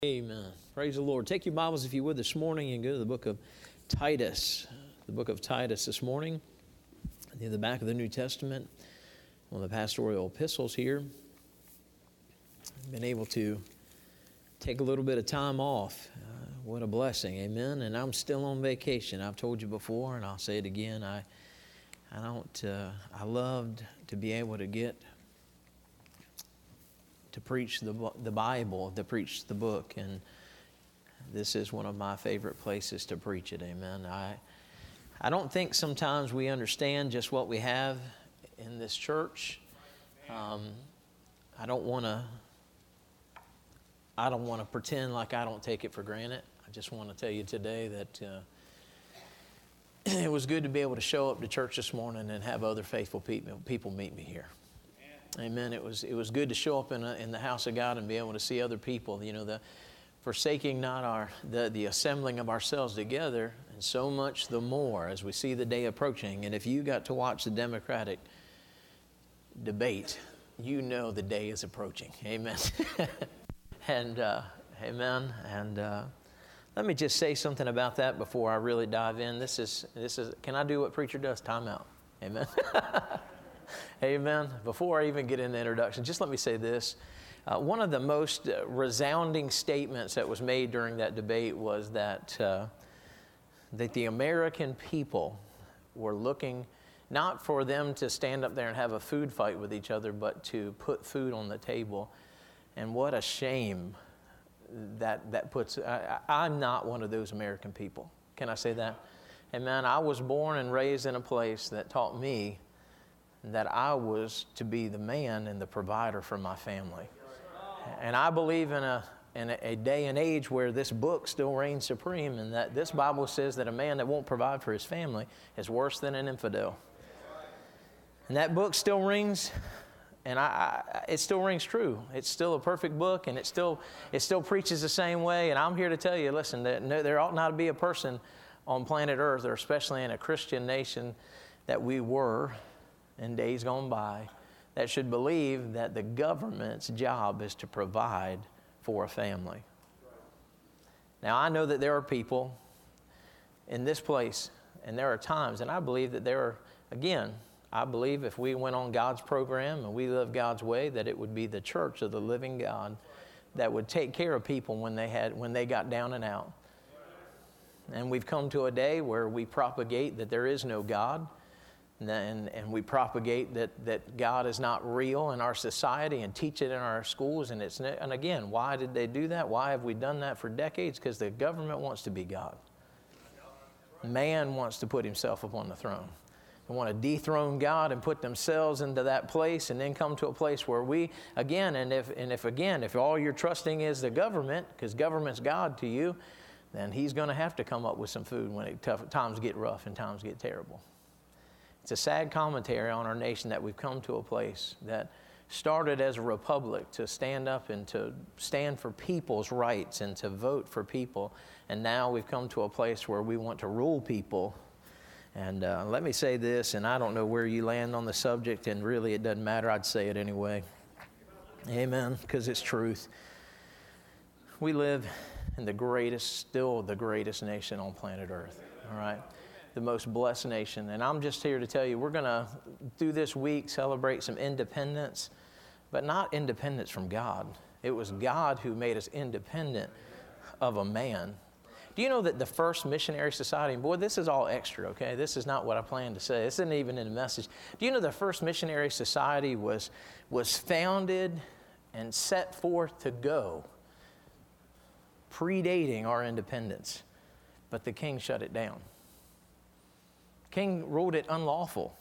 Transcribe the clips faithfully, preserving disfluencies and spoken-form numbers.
Amen. Praise the Lord. Take your Bibles, if you would, this morning and go to the book of Titus. The book of Titus this morning, near the back of the New Testament, one of the pastoral epistles here. I've been able to take a little bit of time off. Uh, what a blessing. Amen. And I'm still on vacation. I've told you before, and I'll say it again. I, I don't. Uh, I loved to be able to get to preach the the Bible, to preach the book, and this is one of my favorite places to preach it. Amen. I I don't think sometimes we understand just what we have in this church. Um, I don't want to. I don't want to pretend like I don't take it for granted. I just want to tell you today that uh, it was good to be able to show up to church this morning and have other faithful people people meet me here. Amen. It was it was good to show up in a, in the house of God and be able to see other people. You know, the forsaking not our the the assembling of ourselves together, and so much the more as we see the day approaching. And if you got to watch the Democratic debate, you know the day is approaching. Amen. and uh, amen. And uh, let me just say something about that before I really dive in. This is this is. Can I do what preacher does? Time out. Amen. Amen. Before I even get into the introduction, just let me say this. Uh, one of the most uh, resounding statements that was made during that debate was that uh, that the American people were looking not for them to stand up there and have a food fight with each other, but to put food on the table. And what a shame that that puts. I, I'm not one of those American people. Can I say that? Amen. I was born and raised in a place that taught me that I was to be the man and the provider for my family. And I believe in a in a day and age where this book still reigns supreme, and that this Bible says that a man that won't provide for his family is worse than an infidel. And that book still rings, and I, I it still rings true. It's still a perfect book, and it still it still preaches the same way. And I'm here to tell you, listen, that no, there ought not to be a person on planet Earth, or especially in a Christian nation that we were in days gone by, that should believe that the government's job is to provide for a family. Now, I know that there are people in this place, and there are times, and I believe that there are, again, I believe if we went on God's program and we lived God's way, that it would be the church of the living God that would take care of people when they had when they got down and out. And we've come to a day where we propagate that there is no God. And, and we propagate that, that God is not real in our society and teach it in our schools. And, it's, and again, why did they do that? Why have we done that for decades? Because the government wants to be God. Man wants to put himself upon the throne. They want to dethrone God and put themselves into that place, and then come to a place where we, again, and if, and if again, if all you're trusting is the government, because government's God to you, then he's going to have to come up with some food when it, tough, times get rough and times get terrible. It's a sad commentary on our nation that we've come to a place that started as a republic to stand up and to stand for people's rights and to vote for people. And now we've come to a place where we want to rule people. And uh, let me say this, and I don't know where you land on the subject, and really it doesn't matter. I'd say it anyway. Amen, because it's truth. We live in the greatest, still the greatest nation on planet Earth, all right? The most blessed nation. And I'm just here to tell you, we're going to, through this week, celebrate some independence, but not independence from God. It was God who made us independent of a man. Do you know that the first missionary society, and boy, this is all extra, okay? This is not what I planned to say. This isn't even in the message. Do you know the first missionary society was, was founded and set forth to go, predating our independence, but the king shut it down. King ruled it unlawful.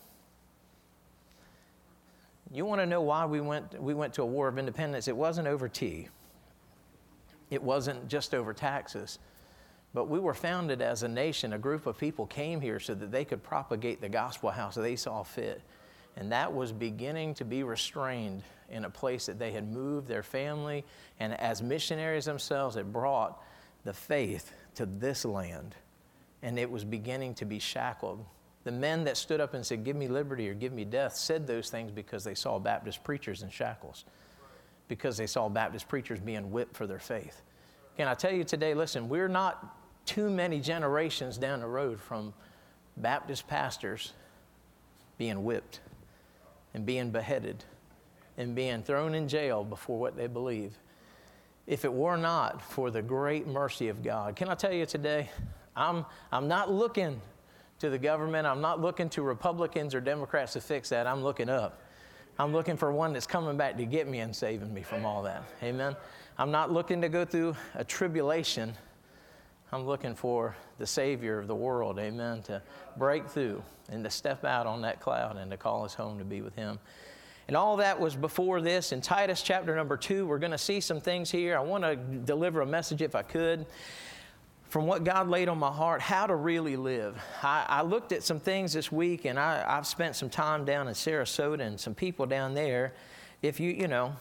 You want to know why we went we went to a war of independence? It wasn't over tea. It wasn't just over taxes. But we were founded as a nation. A group of people came here so that they could propagate the gospel how they saw fit. And that was beginning to be restrained in a place that they had moved their family. And as missionaries themselves, it brought the faith to this land. And it was beginning to be shackled. The men that stood up and said, "Give me liberty or give me death," said those things because they saw Baptist preachers in shackles, because they saw Baptist preachers being whipped for their faith. Can I tell you today, listen, we're not too many generations down the road from Baptist pastors being whipped and being beheaded and being thrown in jail before what they believe. If it were not for the great mercy of God, can I tell you today, I'm, I'm not looking to the government. I'm not looking to Republicans or Democrats to fix that. I'm looking up. I'm looking for one that's coming back to get me and saving me from all that. Amen. I'm not looking to go through a tribulation. I'm looking for the Savior of the world, amen, to break through and to step out on that cloud and to call us home to be with Him. And all that was before this. In Titus chapter number two, we're going to see some things here. I want to deliver a message, if I could, from what God laid on my heart, how to really live. I, I looked at some things this week, and I, I've spent some time down in Sarasota and some people down there. If you, you know,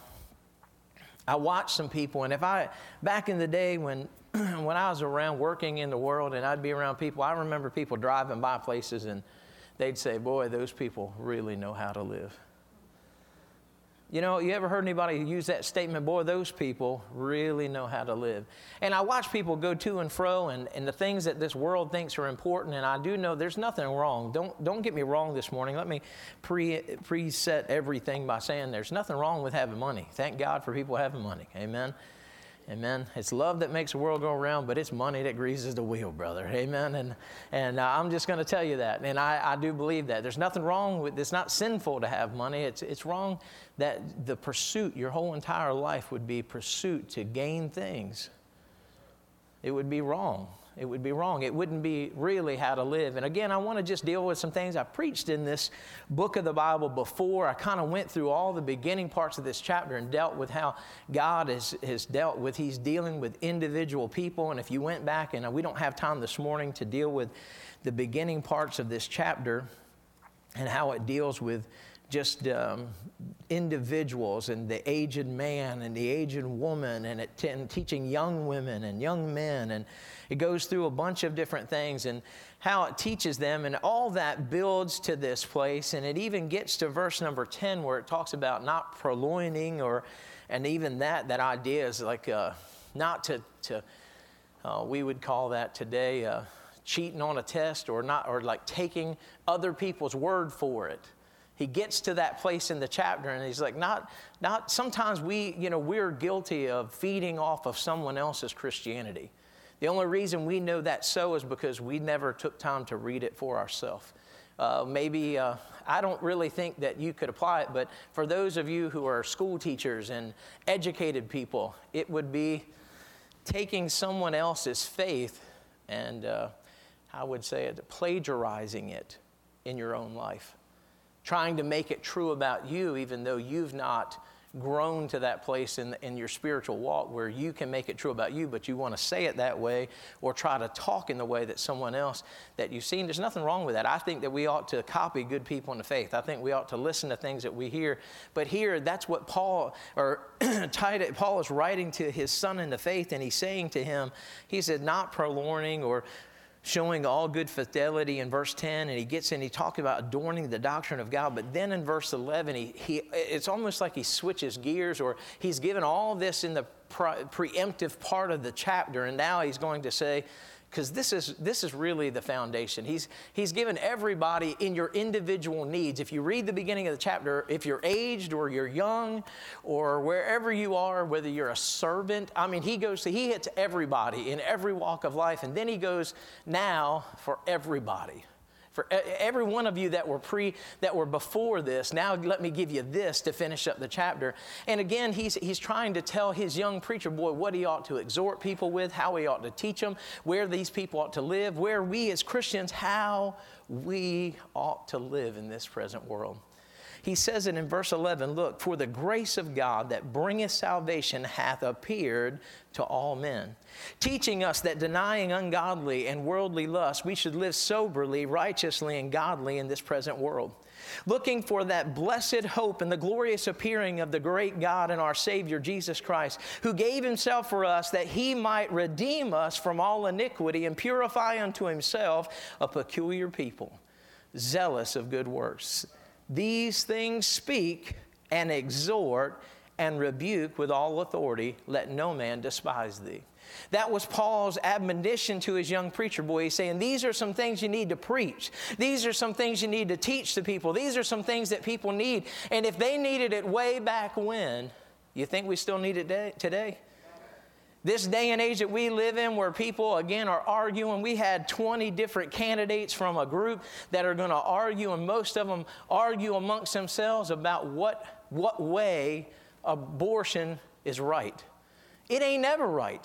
I watched some people, and if I, back in the day when, when I was around working in the world and I'd be around people, I remember people driving by places and they'd say, boy, those people really know how to live. You know, you ever heard anybody use that statement, boy, those people really know how to live? And I watch people go to and fro and, and the things that this world thinks are important, and I do know there's nothing wrong. Don't don't get me wrong this morning. Let me pre preset everything by saying there's nothing wrong with having money. Thank God for people having money. Amen. Amen. It's love that makes the world go around, but it's money that greases the wheel, brother. Amen. And and uh, I'm just going to tell you that. And I, I do believe that. There's nothing wrong with, it's not sinful to have money. It's, it's wrong that the pursuit, your whole entire life would be pursuit to gain things. It would be wrong. It would be wrong. It wouldn't be really how to live. And again, I want to just deal with some things I preached in this book of the Bible before. I kind of went through all the beginning parts of this chapter and dealt with how God has, has dealt with, He's dealing with individual people. And if you went back, and we don't have time this morning to deal with the beginning parts of this chapter and how it deals with just um, individuals and the aged man and the aged woman and, it, and teaching young women and young men. And it goes through a bunch of different things and how it teaches them. And all that builds to this place. And it even gets to verse number ten where it talks about not purloining or, and even that, that idea is like uh, not to, to uh, we would call that today uh, cheating on a test or not, or like taking other people's word for it. He gets to that place in the chapter and he's like, not, not, sometimes we, you know, we're guilty of feeding off of someone else's Christianity. The only reason we know that so is because we never took time to read it for ourselves. Uh, maybe, uh, I don't really think that you could apply it, but for those of you who are school teachers and educated people, it would be taking someone else's faith and, uh, I would say it, plagiarizing it in your own life. Trying to make it true about you, even though you've not grown to that place in, in your spiritual walk where you can make it true about you, but you want to say it that way or try to talk in the way that someone else that you've seen. There's nothing wrong with that. I think that we ought to copy good people in the faith. I think we ought to listen to things that we hear. But here, that's what Paul, or Titus, Paul is writing to his son in the faith, and he's saying to him, he said, not purloining or showing all good fidelity in verse ten, and he gets in, he talks about adorning the doctrine of God, but then in verse eleven, he, he it's almost like he switches gears, or he's given all this in the pre- preemptive part of the chapter, and now he's going to say, because this is this is really the foundation. He's he's given everybody in your individual needs. If you read the beginning of the chapter, if you're aged or you're young or wherever you are, whether you're a servant, I mean, he goes to, he hits everybody in every walk of life. And then he goes now for everybody. For every one of you that were pre, that were before this, now let me give you this to finish up the chapter. And again, he's he's trying to tell his young preacher boy what he ought to exhort people with, how he ought to teach them, where these people ought to live, where we as Christians, how we ought to live in this present world. He says it in verse eleven, look, for the grace of God that bringeth salvation hath appeared to all men, teaching us that denying ungodly and worldly lust, we should live soberly, righteously, and godly in this present world, looking for that blessed hope and the glorious appearing of the great God and our Savior, Jesus Christ, who gave himself for us that he might redeem us from all iniquity and purify unto himself a peculiar people, zealous of good works. These things speak and exhort and rebuke with all authority. Let no man despise thee. That was Paul's admonition to his young preacher boy. He's saying, these are some things you need to preach. These are some things you need to teach the people. These are some things that people need. And if they needed it way back when, you think we still need it today? This day and age that we live in where people, again, are arguing. We had twenty different candidates from a group that are going to argue, and most of them argue amongst themselves about what, what way abortion is right. It ain't never right.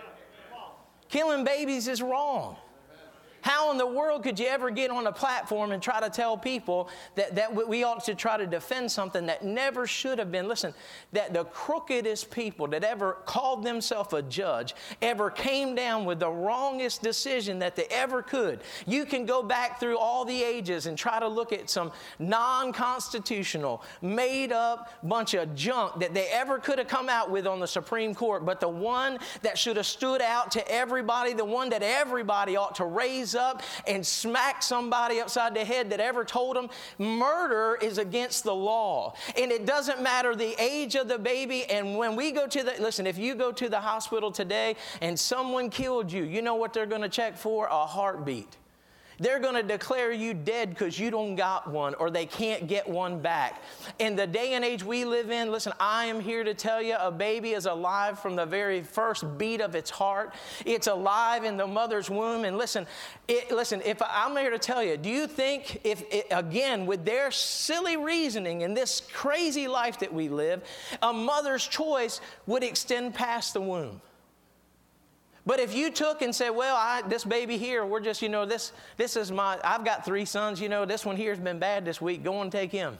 Killing babies is wrong. How in the world could you ever get on a platform and try to tell people that, that we ought to try to defend something that never should have been? Listen, that the crookedest people that ever called themselves a judge ever came down with the wrongest decision that they ever could. You can go back through all the ages and try to look at some non-constitutional, made-up bunch of junk that they ever could have come out with on the Supreme Court. But the one that should have stood out to everybody, the one that everybody ought to raise up and smack somebody upside the head that ever told them murder is against the law. And it doesn't matter the age of the baby. And when we go to the, listen, if you go to the hospital today and someone killed you, you know what they're going to check for? A heartbeat. They're going to declare you dead because you don't got one, or they can't get one back. In the day and age we live in, listen, I am here to tell you a baby is alive from the very first beat of its heart. It's alive in the mother's womb. And listen, it, listen, if I, I'm here to tell you, do you think if, it, again, with their silly reasoning in this crazy life that we live, a mother's choice would extend past the womb? But if you took and said, well, I, this baby here, we're just, you know, this, this is my, I've got three sons, you know, this one here has been bad this week. Go and take him.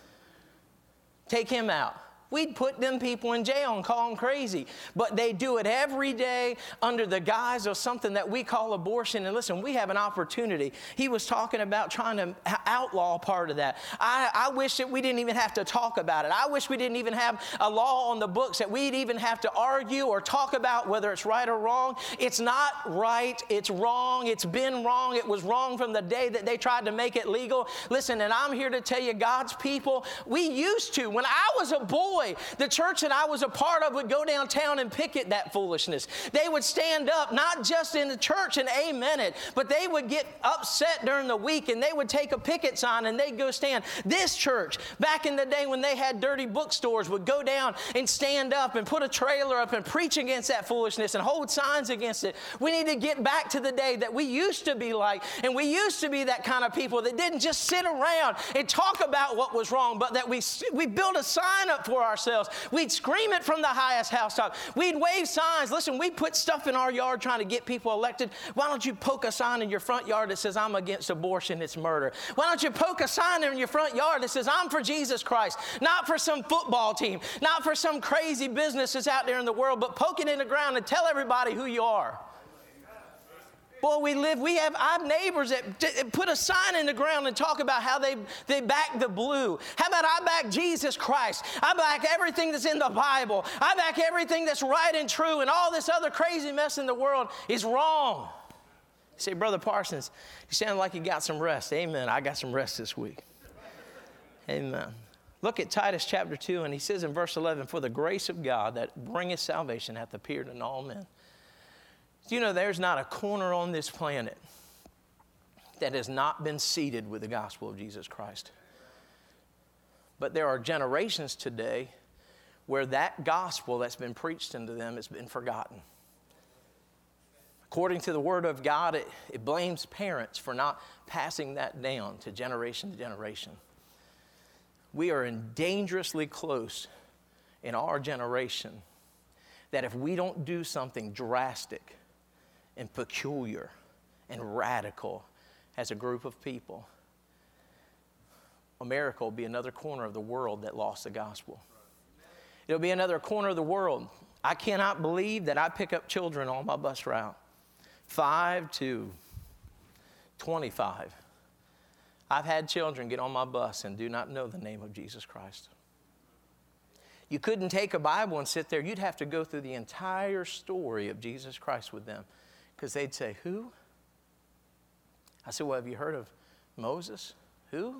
Take him out. We'd put them people in jail and call them crazy. But they do it every day under the guise of something that we call abortion. And listen, we have an opportunity. He was talking about trying to outlaw part of that. I, I wish that we didn't even have to talk about it. I wish we didn't even have a law on the books that we'd even have to argue or talk about whether it's right or wrong. It's not right. It's wrong. It's been wrong. It was wrong from the day that they tried to make it legal. Listen, and I'm here to tell you, God's people, we used to. When I was a boy, the church that I was a part of would go downtown and picket that foolishness. They would stand up, not just in the church and amen it, but they would get upset during the week and they would take a picket sign and they'd go stand. This church, back in the day when they had dirty bookstores, would go down and stand up and put a trailer up and preach against that foolishness and hold signs against it. We need to get back to the day that we used to be like, and we used to be that kind of people that didn't just sit around and talk about what was wrong, but that we, we built a sign up for ourselves. We'd scream it from the highest housetop. We'd wave signs. Listen, we put stuff in our yard trying to get people elected. Why don't you poke a sign in your front yard that says, I'm against abortion, it's murder? Why don't you poke a sign in your front yard that says, I'm for Jesus Christ, not for some football team, not for some crazy business that's out there in the world, but poke it in the ground and tell everybody who you are. Boy, we live, we have, I have neighbors that t- put a sign in the ground and talk about how they, they back the blue. How about I back Jesus Christ? I back everything that's in the Bible. I back everything that's right and true, and all this other crazy mess in the world is wrong. You say, Brother Parsons, you sound like you got some rest. Amen. I got some rest this week. Amen. Look at Titus chapter two, and he says in verse eleven, for the grace of God that bringeth salvation hath appeared in all men. You know, there's not a corner on this planet that has not been seeded with the gospel of Jesus Christ. But there are generations today where that gospel that's been preached into them has been forgotten. According to the Word of God, it, it blames parents for not passing that down to generation to generation. We are in dangerously close in our generation that if we don't do something drastic and peculiar and radical as a group of people, America will be another corner of the world that lost the gospel. It'll be another corner of the world. I cannot believe that I pick up children on my bus route, five to twenty-five. I've had children get on my bus and do not know the name of Jesus Christ. You couldn't take a Bible and sit there. You'd have to go through the entire story of Jesus Christ with them. Because they'd say, who? I said, well, have you heard of Moses? Who?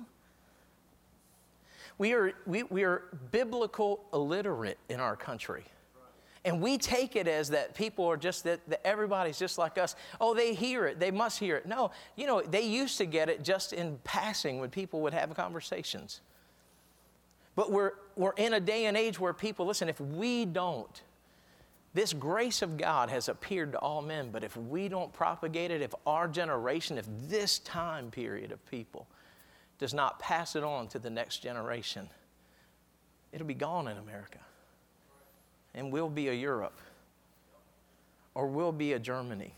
We are, we, we are biblical illiterate in our country. And we take it as that people are just, that, that everybody's just like us. Oh, they hear it. They must hear it. No, you know, they used to get it just in passing when people would have conversations. But we're, we're in a day and age where people, listen, if we don't, this grace of God has appeared to all men, but if we don't propagate it, if our generation, if this time period of people does not pass it on to the next generation, it'll be gone in America. And we'll be a Europe, or we'll be a Germany,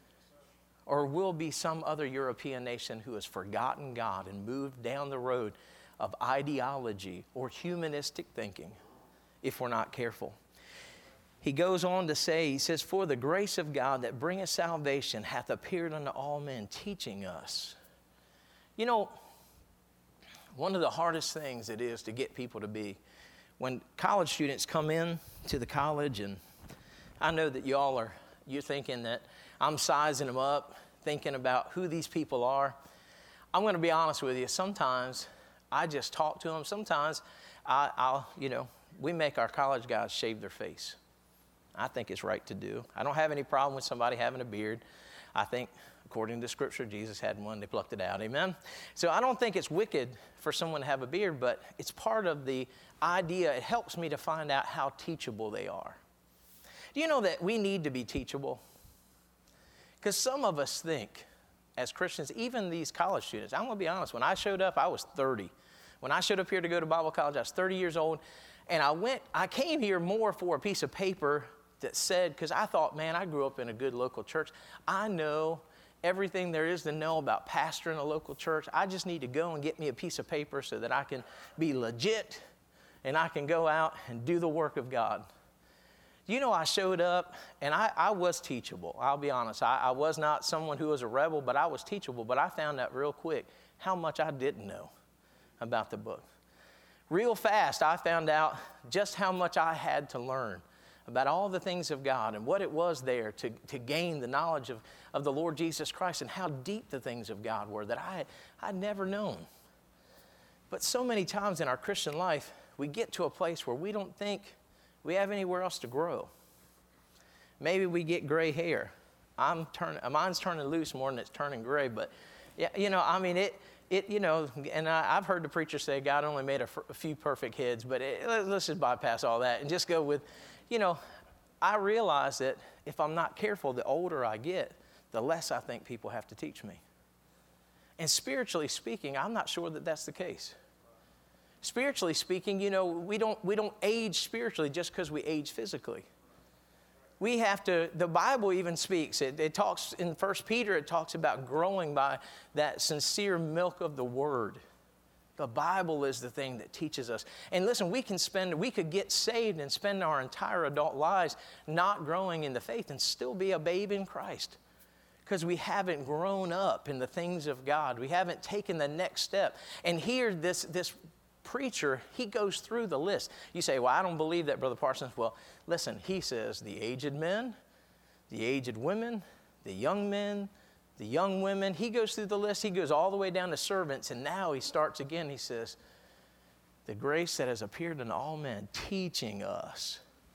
or we'll be some other European nation who has forgotten God and moved down the road of ideology or humanistic thinking if we're not careful. He goes on to say, he says, for the grace of God that bringeth salvation hath appeared unto all men, teaching us. You know, one of the hardest things it is to get people to be, when college students come in to the college, and I know that y'all are, you're thinking that I'm sizing them up, thinking about who these people are. I'm going to be honest with you. Sometimes I just talk to them. Sometimes I, I'll, you know, we make our college guys shave their face. I think it's right to do. I don't have any problem with somebody having a beard. I think, according to Scripture, Jesus had one. They plucked it out. Amen? So I don't think it's wicked for someone to have a beard, but it's part of the idea. It helps me to find out how teachable they are. Do you know that we need to be teachable? Because some of us think, as Christians, even these college students, I'm going to be honest, when I showed up, I was thirty. When I showed up here to go to Bible college, I was thirty years old, and I went, I came here more for a piece of paper that said, because I thought, man, I grew up in a good local church. I know everything there is to know about pastoring a local church. I just need to go and get me a piece of paper so that I can be legit and I can go out and do the work of God. You know, I showed up and I, I was teachable. I'll be honest. I, I was not someone who was a rebel, but I was teachable. But I found out real quick how much I didn't know about the book. Real fast, I found out just how much I had to learn about all the things of God and what it was there to, to gain the knowledge of, of the Lord Jesus Christ and how deep the things of God were that I I'd never known. But so many times in our Christian life, we get to a place where we don't think we have anywhere else to grow. Maybe we get gray hair. I'm turning, mine's turning loose more than it's turning gray, but yeah, you know, I mean, it, it, you know, and I, I've heard the preacher say God only made a, f- a few perfect heads, but it, let's just bypass all that and just go with, you know, I realize that if I'm not careful, the older I get, the less I think people have to teach me. And spiritually speaking, I'm not sure that that's the case. Spiritually speaking, you know, we don't, we don't age spiritually just because we age physically. We have to, the Bible even speaks, it, it talks in First Peter, it talks about growing by that sincere milk of the Word. The Bible is the thing that teaches us. And listen, we can spend, we could get saved and spend our entire adult lives not growing in the faith and still be a babe in Christ. Because we haven't grown up in the things of God. We haven't taken the next step. And here, this, this preacher, he goes through the list. You say, well, I don't believe that, Brother Parsons. Well, listen, he says the aged men, the aged women, the young men, the young women. He goes through the list. He goes all the way down to servants. And now he starts again. He says, the grace that has appeared in all men, teaching us.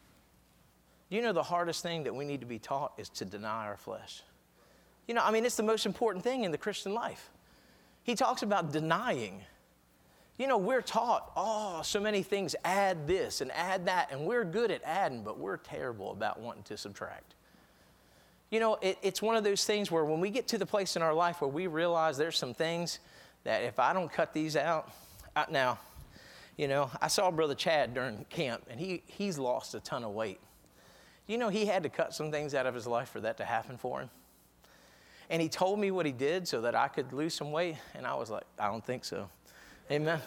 You know, the hardest thing that we need to be taught is to deny our flesh. You know, I mean, it's the most important thing in the Christian life. He talks about denying. You know, we're taught, oh, so many things, add this and add that, and we're good at adding, but we're terrible about wanting to subtract. You know, it, it's one of those things where when we get to the place in our life where we realize there's some things that if I don't cut these out, I, now, you know, I saw Brother Chad during camp, and he he's lost a ton of weight. You know, he had to cut some things out of his life for that to happen for him. And he told me what he did so that I could lose some weight, and I was like, I don't think so. Amen.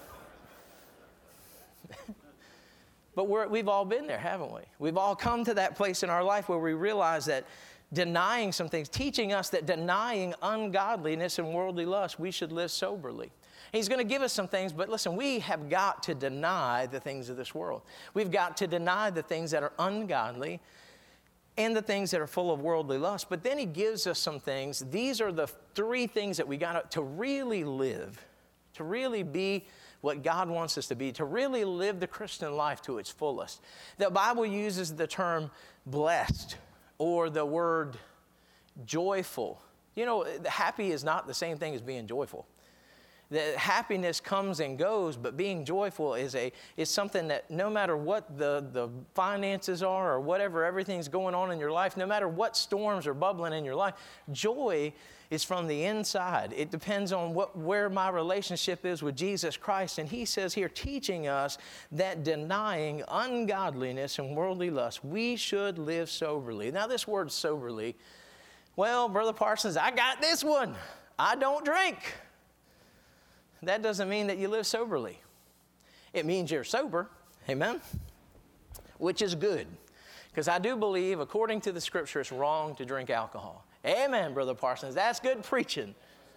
But we're, we've all been there, haven't we? We've all come to that place in our life where we realize that denying some things, teaching us that denying ungodliness and worldly lust, we should live soberly. He's going to give us some things, but listen, we have got to deny the things of this world. We've got to deny the things that are ungodly and the things that are full of worldly lust. But then he gives us some things. These are the three things that we got to, to really live, to really be what God wants us to be, to really live the Christian life to its fullest. The Bible uses the term blessed or the word joyful. You know, happy is not the same thing as being joyful. The happiness comes and goes, but being joyful is a is something that no matter what the, the finances are or whatever, everything's going on in your life, no matter what storms are bubbling in your life, joy is from the inside. It depends on what where my relationship is with Jesus Christ. And he says here, teaching us that denying ungodliness and worldly lust, we should live soberly. Now this word soberly, well, Brother Parsons, I got this one. I don't drink. That doesn't mean that you live soberly. It means you're sober, amen, which is good. Because I do believe, according to the Scripture, it's wrong to drink alcohol. Amen, Brother Parsons. That's good preaching.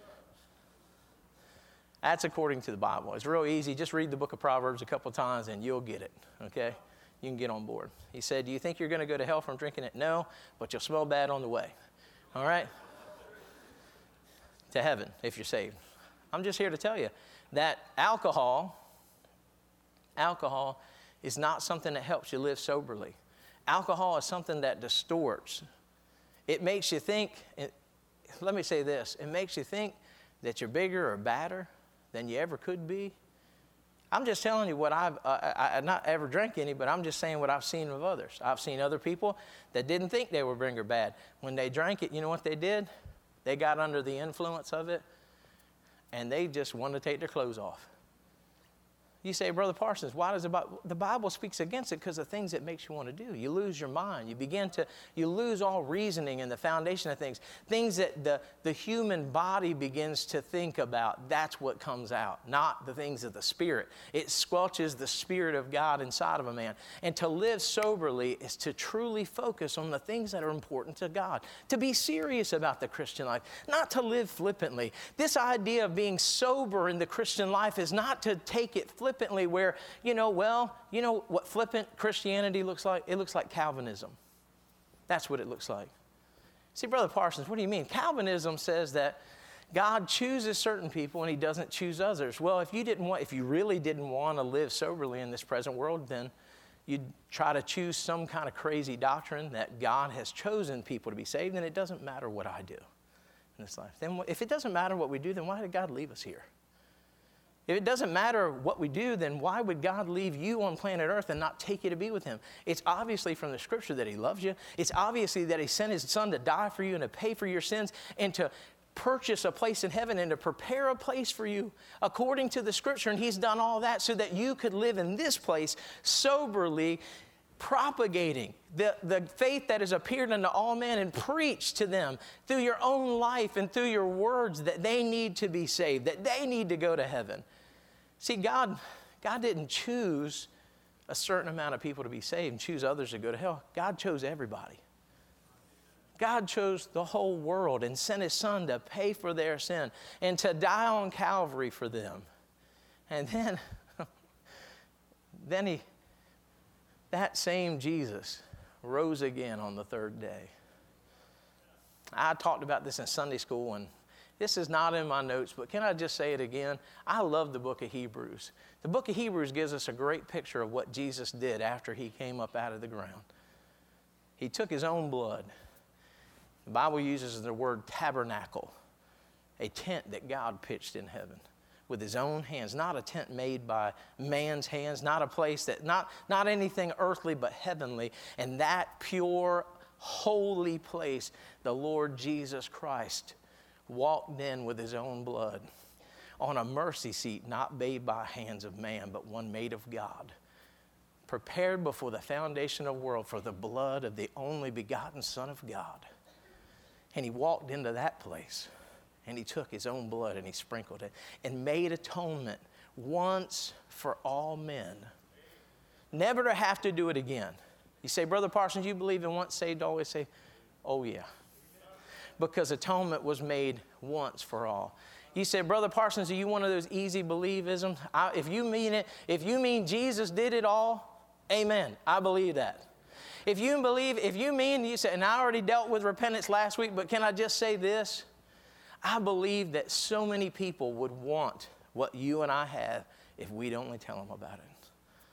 That's according to the Bible. It's real easy. Just read the book of Proverbs a couple times and you'll get it, okay? You can get on board. He said, do you think you're going to go to hell from drinking it? No, but you'll smell bad on the way, all right? To heaven, if you're saved. I'm just here to tell you that alcohol, alcohol is not something that helps you live soberly. Alcohol is something that distorts. It makes you think, it, let me say this, it makes you think that you're bigger or badder than you ever could be. I'm just telling you what I've, uh, I, I not ever drank any, but I'm just saying what I've seen of others. I've seen other people that didn't think they were big or bad. When they drank it, you know what they did? They got under the influence of it. And they just want to take their clothes off. You say, Brother Parsons, why does the Bible, the Bible speaks against it because of things it makes you want to do. You lose your mind. You begin to, you lose all reasoning and the foundation of things. Things that the, the human body begins to think about, that's what comes out, not the things of the Spirit. It squelches the Spirit of God inside of a man. And to live soberly is to truly focus on the things that are important to God. To be serious about the Christian life, not to live flippantly. This idea of being sober in the Christian life is not to take it flippantly. Flippantly where, you know, well, you know what flippant Christianity looks like? It looks like Calvinism. That's what it looks like. See, Brother Parsons, what do you mean? Calvinism says that God chooses certain people and he doesn't choose others. Well, if you didn't want, if you really didn't want to live soberly in this present world, then you'd try to choose some kind of crazy doctrine that God has chosen people to be saved, and it doesn't matter what I do in this life. Then if it doesn't matter what we do, then why did God leave us here? If it doesn't matter what we do, then why would God leave you on planet Earth and not take you to be with him? It's obviously from the Scripture that he loves you. It's obviously that he sent his son to die for you and to pay for your sins and to purchase a place in heaven and to prepare a place for you according to the Scripture. And he's done all that so that you could live in this place soberly, propagating the, the faith that has appeared unto all men and preach to them through your own life and through your words that they need to be saved, that they need to go to heaven. See, God, God didn't choose a certain amount of people to be saved and choose others to go to hell. God chose everybody. God chose the whole world and sent his son to pay for their sin and to die on Calvary for them. And then, then he, that same Jesus rose again on the third day. I talked about this in Sunday school, and this is not in my notes, but can I just say it again? I love the book of Hebrews. The book of Hebrews gives us a great picture of what Jesus did after he came up out of the ground. He took his own blood. The Bible uses the word tabernacle, a tent that God pitched in heaven with his own hands, not a tent made by man's hands, not a place that, not, not anything earthly but heavenly. And that pure, holy place, the Lord Jesus Christ walked in with his own blood on a mercy seat not made by hands of man, but one made of God, prepared before the foundation of the world for the blood of the only begotten Son of God. And he walked into that place, and he took his own blood and he sprinkled it and made atonement once for all men, never to have to do it again. You say, Brother Parsons, you believe in once saved, always saved? Oh, yeah. Because atonement was made once for all. You say, Brother Parsons, are you one of those easy believisms? I, if you mean it, if you mean Jesus did it all, amen. I believe that. If you believe, if you mean, you say, and I already dealt with repentance last week, but can I just say this? I believe that so many people would want what you and I have if we'd only tell them about it.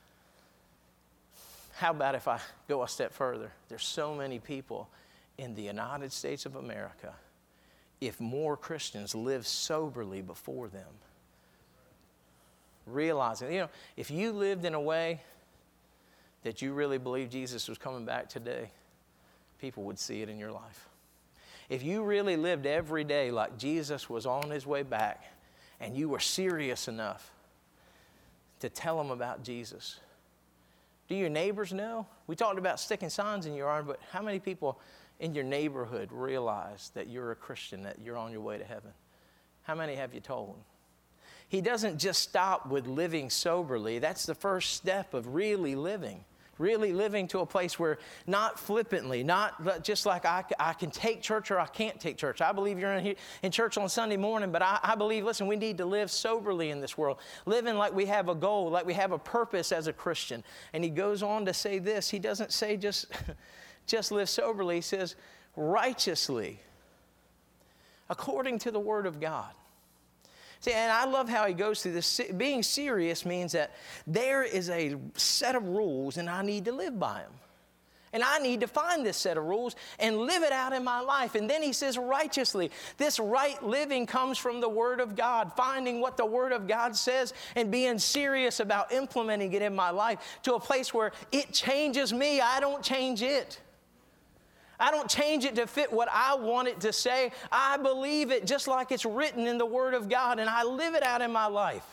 How about if I go a step further? There's so many people in the United States of America, if more Christians live soberly before them, realizing, you know, if you lived in a way that you really believe Jesus was coming back today, people would see it in your life. If you really lived every day like Jesus was on his way back and you were serious enough to tell them about Jesus, do your neighbors know? We talked about sticking signs in your yard, but how many people in your neighborhood realize that you're a Christian, that you're on your way to heaven? How many have you told? He doesn't just stop with living soberly. That's the first step of really living. Really living to a place where not flippantly, not just like I, I can take church or I can't take church. I believe you're in, here, in church on Sunday morning, but I, I believe, listen, we need to live soberly in this world. Living like we have a goal, like we have a purpose as a Christian. And he goes on to say this. He doesn't say just, just live soberly. He says righteously, according to the word of God. See, and I love how he goes through this. Being serious means that there is a set of rules and I need to live by them. And I need to find this set of rules and live it out in my life. And then he says righteously. This right living comes from the Word of God, finding what the Word of God says and being serious about implementing it in my life to a place where it changes me. I don't change it. I don't change it to fit what I want it to say. I believe it just like it's written in the Word of God, and I live it out in my life.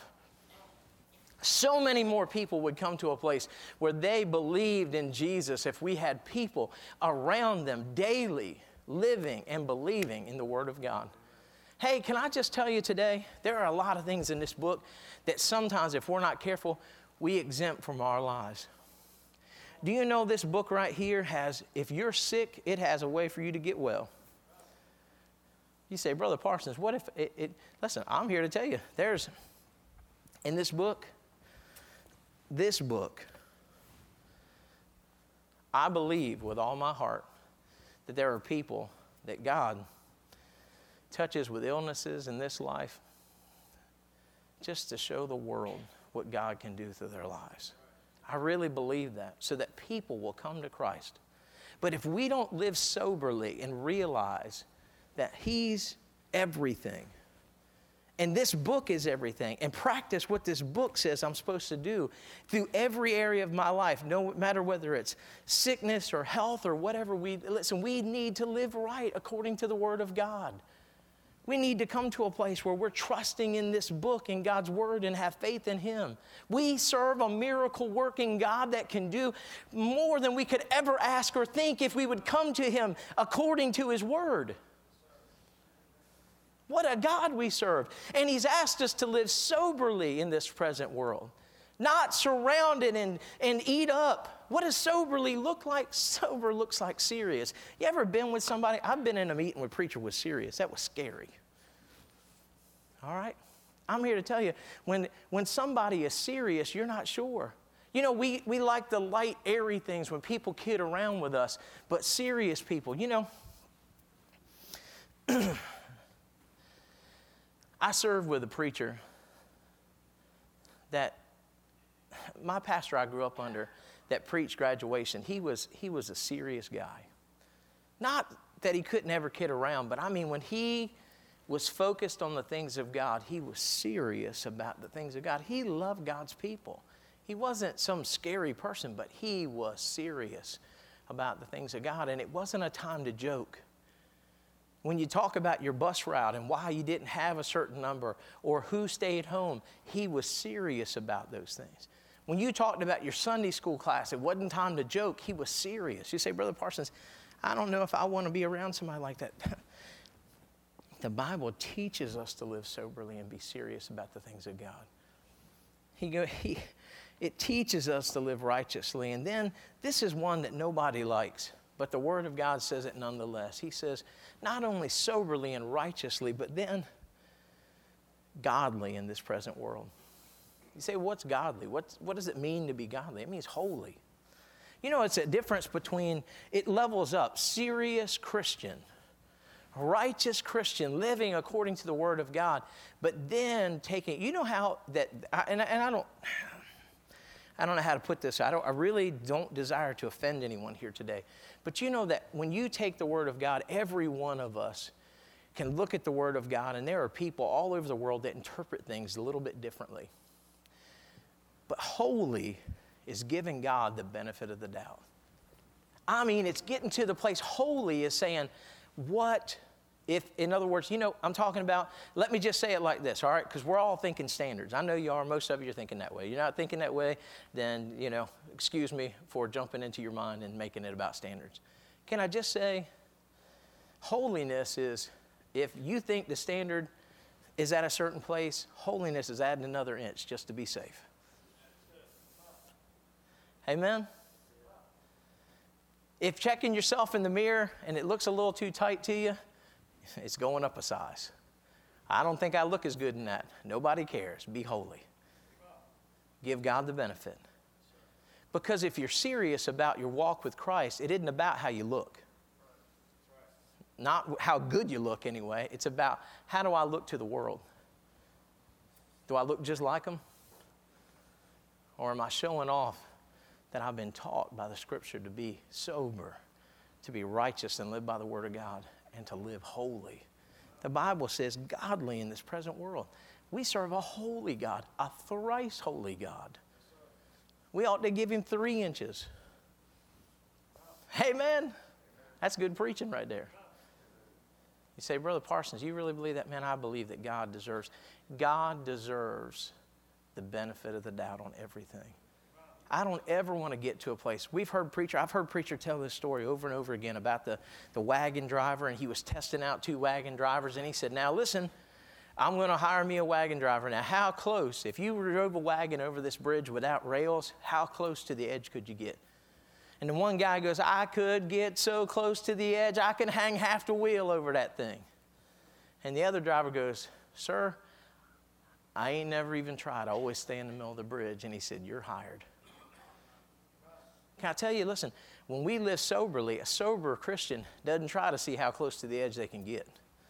So many more people would come to a place where they believed in Jesus if we had people around them daily living and believing in the Word of God. Hey, can I just tell you today, there are a lot of things in this book that sometimes, if we're not careful, we exempt from our lives. Do you know this book right here has, if you're sick, it has a way for you to get well. You say, Brother Parsons, what if it, it listen, I'm here to tell you, there's, in this book, this book, I believe with all my heart that there are people that God touches with illnesses in this life just to show the world what God can do through their lives. I really believe that, so that people will come to Christ. But if we don't live soberly and realize that He's everything, and this book is everything, and practice what this book says I'm supposed to do through every area of my life, no matter whether it's sickness or health or whatever, we listen, we need to live right according to the Word of God. We need to come to a place where we're trusting in this book and God's Word and have faith in Him. We serve a miracle-working God that can do more than we could ever ask or think if we would come to Him according to His Word. What a God we serve. And He's asked us to live soberly in this present world, not surrounded and, and eat up. What does soberly look like? Sober looks like serious. You ever been with somebody? I've been in a meeting where a preacher was serious. That was scary. All right? I'm here to tell you, when, when somebody is serious, you're not sure. You know, we, we like the light, airy things when people kid around with us, but serious people, you know, I served with a preacher that my pastor I grew up under that preached graduation. He was, he was a serious guy. Not that he couldn't ever kid around, but I mean, when he was focused on the things of God, he was serious about the things of God. He loved God's people. He wasn't some scary person, but he was serious about the things of God, and it wasn't a time to joke. When you talk about your bus route and why you didn't have a certain number or who stayed home, he was serious about those things. When you talked about your Sunday school class, it wasn't time to joke. He was serious. You say, Brother Parsons, I don't know if I want to be around somebody like that. The Bible teaches us to live soberly and be serious about the things of God. He go, he, it teaches us to live righteously. And then this is one that nobody likes, but the Word of God says it nonetheless. He says, not only soberly and righteously, but then godly in this present world. You say, what's godly? What's, what does it mean to be godly? It means holy. You know, it's a difference between, it levels up, serious Christian A righteous Christian living according to the Word of God, but then taking, you know how that, and, and I don't, I don't know how to put this. I don't. I really don't desire to offend anyone here today. But you know that when you take the Word of God, every one of us can look at the Word of God, and there are people all over the world that interpret things a little bit differently. But holy is giving God the benefit of the doubt. I mean, it's getting to the place, holy is saying, what if, in other words, you know, I'm talking about, let me just say it like this, all right? Because we're all thinking standards. I know you are. Most of you are thinking that way. You're not thinking that way, then, you know, excuse me for jumping into your mind and making it about standards. Can I just say, holiness is, if you think the standard is at a certain place, holiness is adding another inch just to be safe. Amen? If checking yourself in the mirror and it looks a little too tight to you, it's going up a size. I don't think I look as good in that. Nobody cares. Be holy. Give God the benefit. Because if you're serious about your walk with Christ, it isn't about how you look. Not how good you look anyway. It's about how do I look to the world? Do I look just like them? Or am I showing off that I've been taught by the Scripture to be sober, to be righteous and live by the Word of God, and to live holy? The Bible says godly in this present world. We serve a holy God, a thrice holy God. We ought to give Him three inches. Amen? That's good preaching right there. You say, Brother Parsons, you really believe that? Man, I believe that God deserves, God deserves the benefit of the doubt on everything. I don't ever want to get to a place. We've heard preacher, I've heard preacher tell this story over and over again about the, the wagon driver, and he was testing out two wagon drivers, and he said, now listen, I'm going to hire me a wagon driver. Now how close, if you drove a wagon over this bridge without rails, how close to the edge could you get? And the one guy goes, I could get so close to the edge, I can hang half the wheel over that thing. And the other driver goes, sir, I ain't never even tried. I always stay in the middle of the bridge. And he said, you're hired. Can I tell you, listen, when we live soberly, a sober Christian doesn't try to see how close to the edge they can get.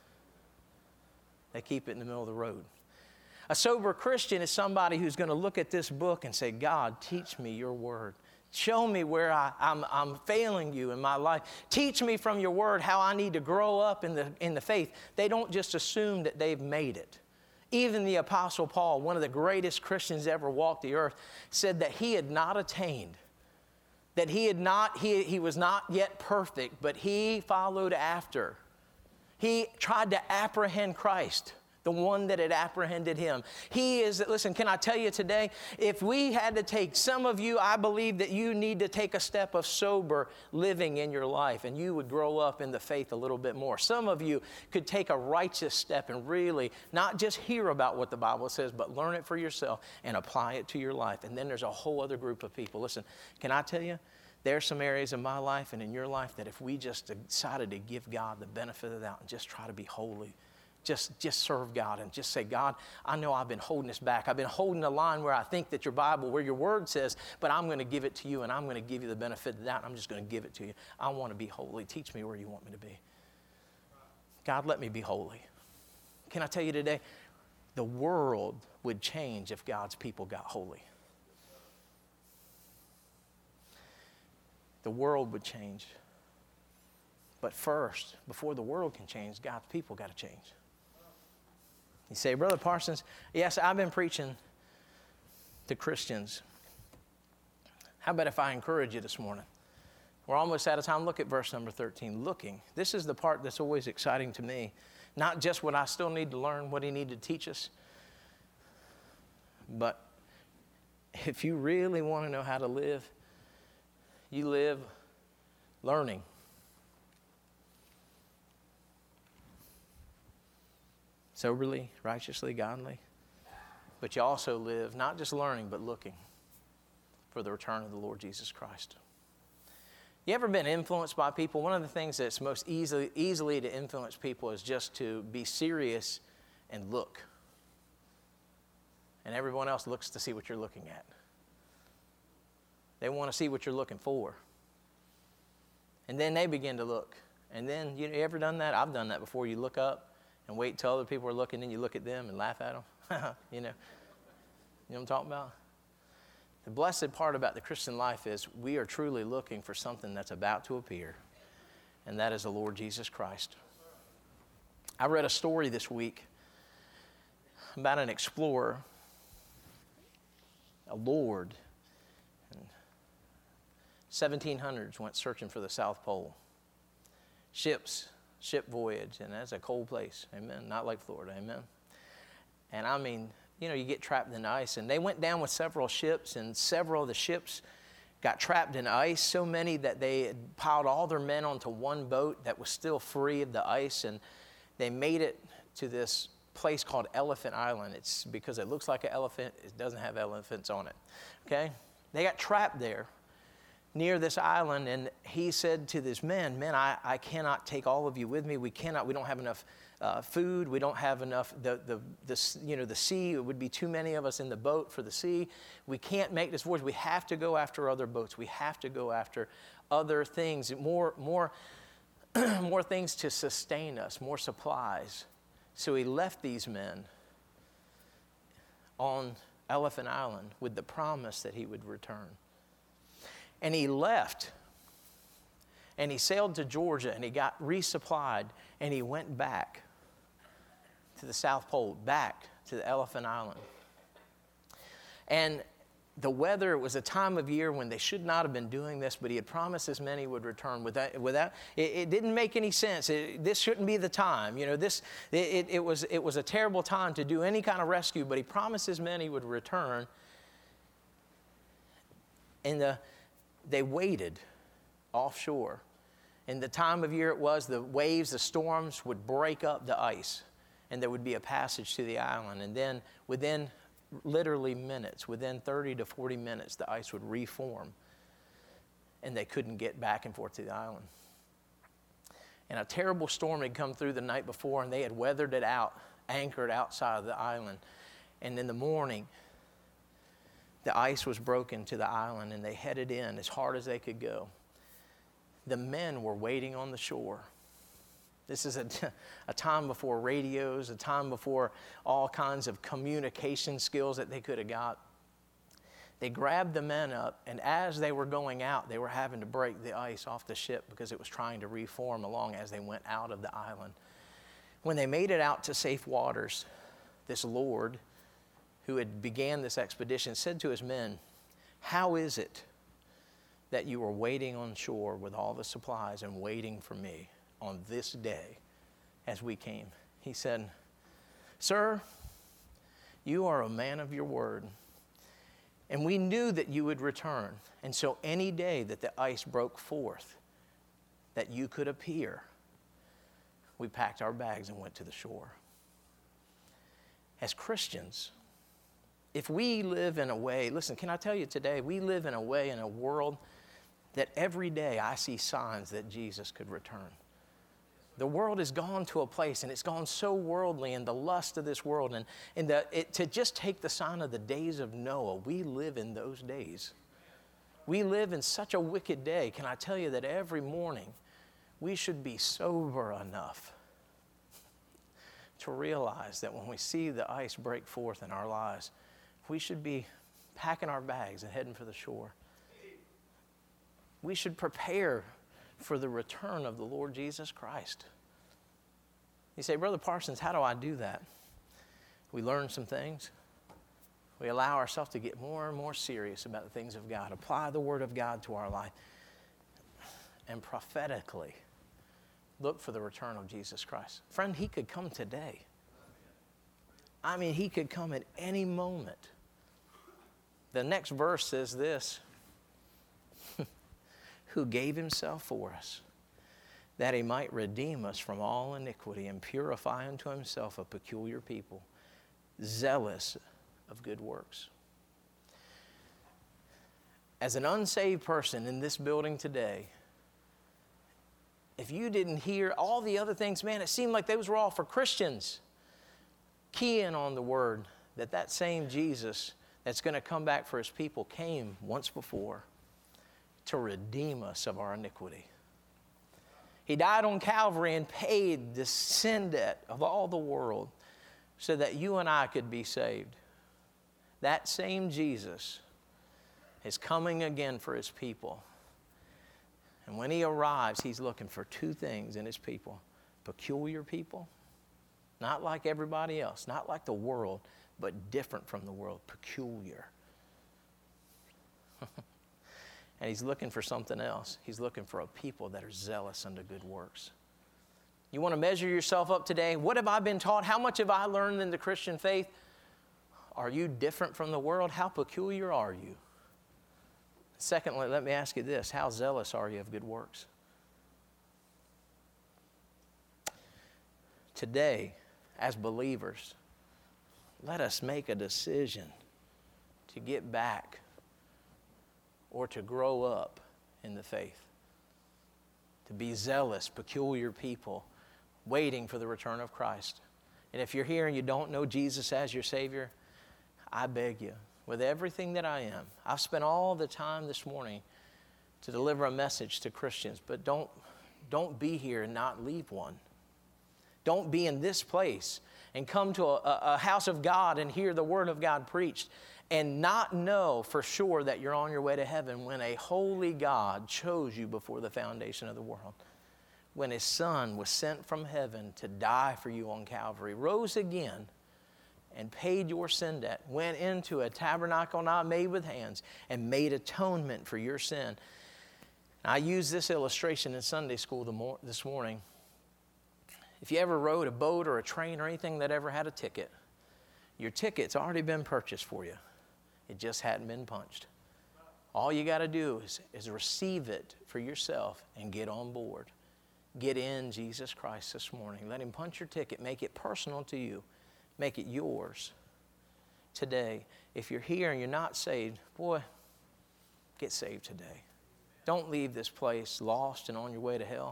They keep it in the middle of the road. A sober Christian is somebody who's going to look at this book and say, God, teach me your word. Show me where I, I'm, I'm failing you in my life. Teach me from your word how I need to grow up in the, in the faith. They don't just assume that they've made it. Even the Apostle Paul, one of the greatest Christians ever walked the earth, said that he had not attained, that he had not, he, he was not yet perfect, but he followed after. He tried to apprehend Christ, the one that had apprehended him. He is, listen, can I tell you today, if we had to take, some of you, I believe that you need to take a step of sober living in your life, and you would grow up in the faith a little bit more. Some of you could take a righteous step and really not just hear about what the Bible says, but learn it for yourself and apply it to your life. And then there's a whole other group of people. Listen, can I tell you, there are some areas in my life and in your life that if we just decided to give God the benefit of the doubt and just try to be holy, Just, just serve God and just say, God, I know I've been holding this back. I've been holding the line where I think that your Bible, where your word says, but I'm going to give it to you and I'm going to give you the benefit of that. I'm just going to give it to you. I want to be holy. Teach me where you want me to be. God, let me be holy. Can I tell you today, the world would change if God's people got holy. The world would change. But first, before the world can change, God's people got to change. You say, Brother Parsons, yes, I've been preaching to Christians. How about if I encourage you this morning? We're almost out of time. Look at verse number thirteen. Looking. This is the part that's always exciting to me. Not just what I still need to learn, what he needed to teach us. But if you really want to know how to live, you live learning. Soberly, righteously, godly. But you also live not just learning, but looking for the return of the Lord Jesus Christ. You ever been influenced by people? One of the things that's most easily, easily to influence people is just to be serious and look. And everyone else looks to see what you're looking at. They want to see what you're looking for. And then they begin to look. And then, you, you ever done that? I've done that before. You look up and wait till other people are looking, then you look at them and laugh at them. you know. You know what I'm talking about? The blessed part about the Christian life is we are truly looking for something that's about to appear, and that is the Lord Jesus Christ. I read a story this week about an explorer, a lord, in seventeen hundreds went searching for the South Pole. Ships, ship voyage, and that's a cold place, amen, not like Florida, amen. And I mean, you know, you get trapped in the ice, and they went down with several ships, and several of the ships got trapped in ice, so many that they had piled all their men onto one boat that was still free of the ice, and they made it to this place called Elephant Island. It's because it looks like an elephant, it doesn't have elephants on it, okay? They got trapped there near this island, and he said to this men, men, I, I cannot take all of you with me. We cannot, we don't have enough uh, food. We don't have enough, the, the, the, you know, the sea, it would be too many of us in the boat for the sea. We can't make this voyage. We have to go after other boats. We have to go after other things, more, more, more things to sustain us, more supplies. So he left these men on Elephant Island with the promise that he would return. And he left, and he sailed to Georgia, and he got resupplied, and he went back to the South Pole, back to the Elephant Island. And the weather, it was a time of year when they should not have been doing this, but he had promised his men he would return. Without, without it, it didn't make any sense. It, this shouldn't be the time. You know, this it, it, was, it was a terrible time to do any kind of rescue, but he promised his men he would return. And the They waited offshore. In the time of year it was, the waves, the storms would break up the ice, and there would be a passage to the island. And then within literally minutes, within thirty to forty minutes, the ice would reform, and they couldn't get back and forth to the island. And a terrible storm had come through the night before, and they had weathered it out, anchored outside of the island. And in the morning, the ice was broken to the island, and they headed in as hard as they could go. The men were waiting on the shore. This is a, a time before radios, a time before all kinds of communication skills that they could have got. They grabbed the men up, and as they were going out, they were having to break the ice off the ship because it was trying to reform along as they went out of the island. When they made it out to safe waters, this Lord, who had began this expedition, said to his men, "How is it that you are waiting on shore with all the supplies and waiting for me on this day as we came?" He said, "Sir, you are a man of your word, and we knew that you would return. And so any day that the ice broke forth, that you could appear, we packed our bags and went to the shore." As Christians, if we live in a way, listen, can I tell you today, we live in a way in a world that every day I see signs that Jesus could return. The world has gone to a place, and it's gone so worldly, and the lust of this world, and, and the, it, to just take the sign of the days of Noah, we live in those days. We live in such a wicked day. Can I tell you that every morning we should be sober enough to realize that when we see the ice break forth in our lives, we should be packing our bags and heading for the shore. We should prepare for the return of the Lord Jesus Christ. You say, "Brother Parsons, how do I do that?" We learn some things. We allow ourselves to get more and more serious about the things of God. Apply the Word of God to our life. And prophetically, look for the return of Jesus Christ. Friend, he could come today. I mean, he could come at any moment. The next verse says this, "Who gave himself for us, that he might redeem us from all iniquity and purify unto himself a peculiar people, zealous of good works." As an unsaved person in this building today, if you didn't hear all the other things, man, it seemed like those were all for Christians. Key in on the word that that same Jesus that's going to come back for his people came once before to redeem us of our iniquity. He died on Calvary and paid the sin debt of all the world so that you and I could be saved. That same Jesus is coming again for his people. And when he arrives, he's looking for two things in his people. Peculiar people, not like everybody else, not like the world, but different from the world, peculiar. And he's looking for something else. He's looking for a people that are zealous unto good works. You want to measure yourself up today? What have I been taught? How much have I learned in the Christian faith? Are you different from the world? How peculiar are you? Secondly, let me ask you this. How zealous are you of good works? Today, as believers, let us make a decision to get back or to grow up in the faith, to be zealous, peculiar people waiting for the return of Christ. And if you're here and you don't know Jesus as your Savior, I beg you, with everything that I am, I've spent all the time this morning to deliver a message to Christians, but don't, don't be here and not leave one. Don't be in this place and come to a, a house of God and hear the Word of God preached and not know for sure that you're on your way to heaven when a holy God chose you before the foundation of the world. When his Son was sent from heaven to die for you on Calvary, rose again and paid your sin debt, went into a tabernacle not made with hands and made atonement for your sin. I used this illustration in Sunday school the mor- this morning. If you ever rode a boat or a train or anything that ever had a ticket, your ticket's already been purchased for you. It just hadn't been punched. All you got to do is, is receive it for yourself and get on board. Get in Jesus Christ this morning. Let him punch your ticket. Make it personal to you. Make it yours today. If you're here and you're not saved, boy, get saved today. Don't leave this place lost and on your way to hell.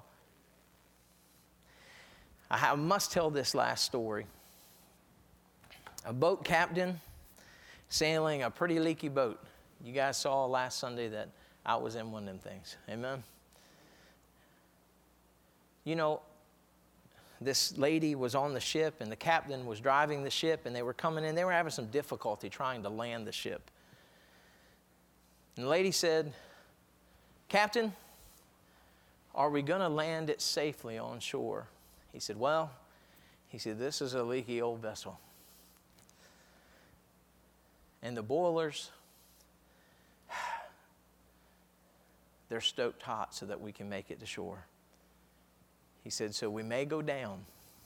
I must tell this last story. A boat captain sailing a pretty leaky boat. You guys saw last Sunday that I was in one of them things. Amen? You know, this lady was on the ship and the captain was driving the ship and they were coming in. They were having some difficulty trying to land the ship. And the lady said, "Captain, are we going to land it safely on shore?" He said, "Well," he said, "this is a leaky old vessel. And the boilers, they're stoked hot so that we can make it to shore." He said, "So we may go down.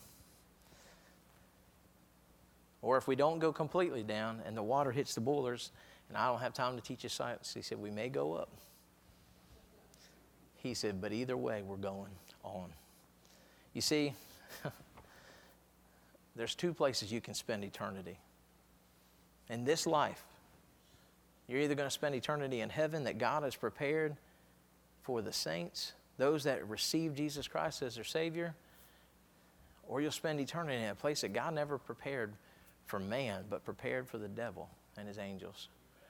Or if we don't go completely down and the water hits the boilers, and I don't have time to teach you science," he said, "we may go up." He said, "But either way, we're going on." You see, there's two places you can spend eternity. In this life, you're either going to spend eternity in heaven that God has prepared for the saints, those that receive Jesus Christ as their Savior, or you'll spend eternity in a place that God never prepared for man, but prepared for the devil and his angels.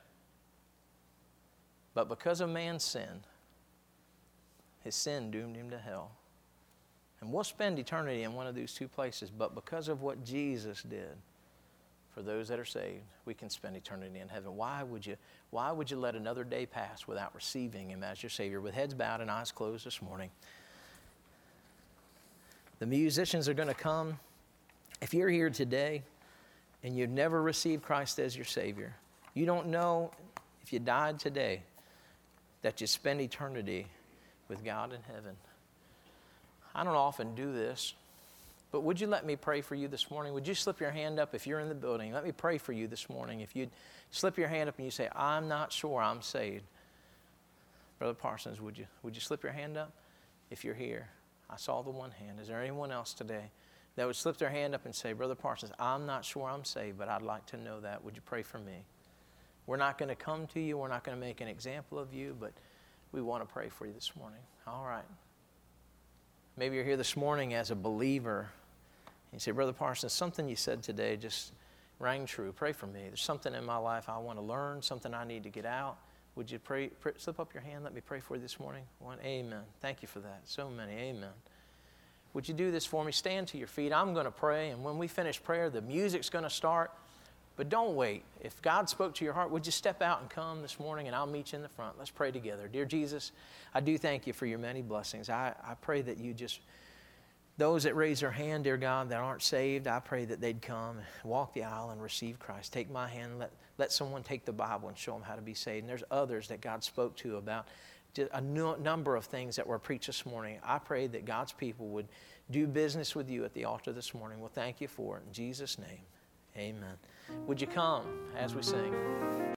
But because of man's sin, his sin doomed him to hell. And we'll spend eternity in one of these two places, but because of what Jesus did for those that are saved, we can spend eternity in heaven. Why would you, why would you let another day pass without receiving him as your Savior? With heads bowed and eyes closed this morning, the musicians are going to come. If you're here today and you've never received Christ as your Savior, you don't know if you died today that you spend eternity with God in heaven. I don't often do this, but would you let me pray for you this morning? Would you slip your hand up if you're in the building? Let me pray for you this morning. If you'd slip your hand up and you say, "I'm not sure I'm saved." Brother Parsons, would you, would you slip your hand up if you're here? I saw the one hand. Is there anyone else today that would slip their hand up and say, "Brother Parsons, I'm not sure I'm saved, but I'd like to know that. Would you pray for me?" We're not going to come to you. We're not going to make an example of you, but we want to pray for you this morning. All right. Maybe you're here this morning as a believer. You say, "Brother Parsons, something you said today just rang true. Pray for me. There's something in my life I want to learn, something I need to get out." Would you pray, pray slip up your hand? Let me pray for you this morning. One, amen. Thank you for that. So many, amen. Would you do this for me? Stand to your feet. I'm going to pray, and when we finish prayer, the music's going to start. But don't wait. If God spoke to your heart, would you step out and come this morning, and I'll meet you in the front. Let's pray together. Dear Jesus, I do thank you for your many blessings. I, I pray that you just, those that raise their hand, dear God, that aren't saved, I pray that they'd come, walk the aisle, and receive Christ. Take my hand. Let, let someone take the Bible and show them how to be saved. And there's others that God spoke to about just a no, number of things that were preached this morning. I pray that God's people would do business with you at the altar this morning. Well, thank you for it. In Jesus' name, amen. Would you come as we sing?